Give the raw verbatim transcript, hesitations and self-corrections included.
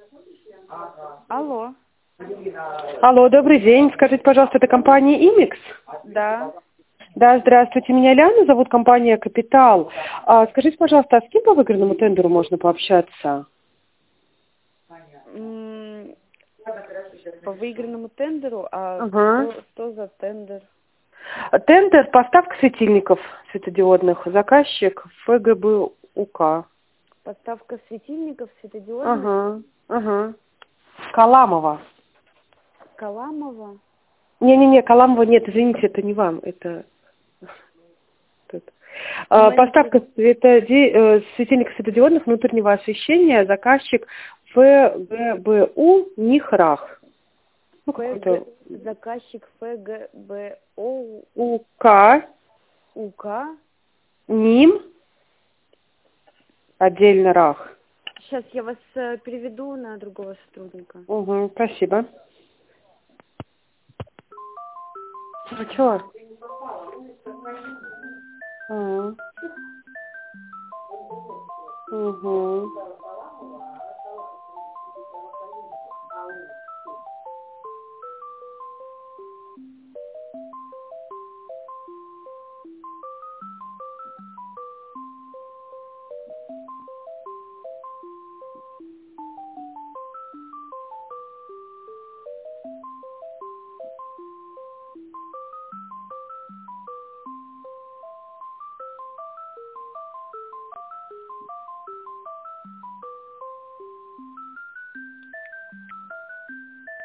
Алло. Алло, добрый день. Скажите, пожалуйста, это компания «Имикс»? Да. Да, здравствуйте. Меня Ляна зовут, компания «Капитал». А, скажите, пожалуйста, а с кем по выигранному тендеру можно пообщаться? М, По выигранному тендеру, а Ага. что, что за тендер? Тендер «Поставка светильников светодиодных». Заказчик ФГБУК. Поставка светильников светодиодных? Ага. Ага. Каламова. Каламова? Не-не-не, Каламова нет, извините, это не вам, это... тут. А, Менеджер Поставка светоди- э, светильников светодиодных внутреннего освещения, заказчик ФГБУ НИХРАХ. Ну, какой-то ФГ, заказчик ФГБО УК, УК. НИМ, отдельно РАХ. Сейчас я вас э, переведу на другого сотрудника. Угу, спасибо. А чё? А. Угу.